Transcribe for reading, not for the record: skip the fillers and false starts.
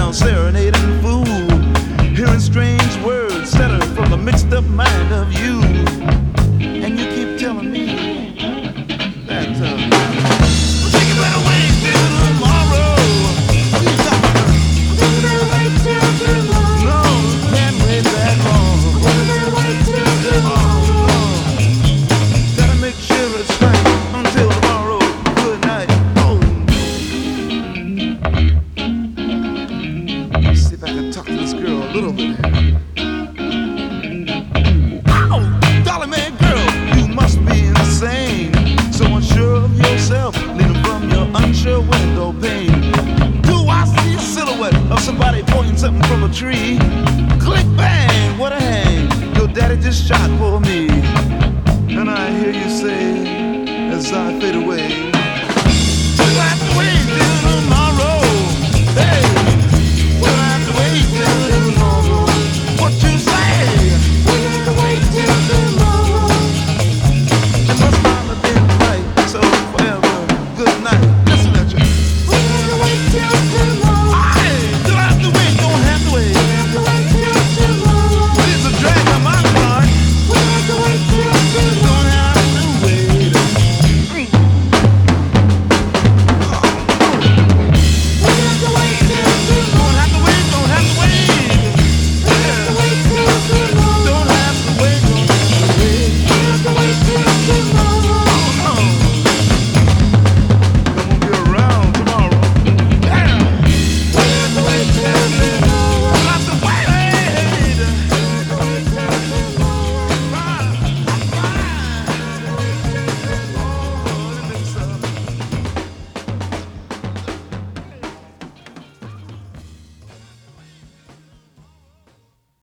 around serenading fool, hearing strange words stutter from the mixed up mind of you. And you keep telling me that we'll take it right away till tomorrow. You wait till tomorrow. No, can't wait that long. Wait till tomorrow. Gotta make sure it's right until tomorrow. Good night. Oh. See if I can talk to this girl a little bit. Oh, darling man, girl, you must be insane. So unsure of yourself, leaning from your unsure window pane. Do I see a silhouette of somebody pointing something from a tree? Click bang, what a hang! Your daddy just shot for me. And I hear you say, as I fade away,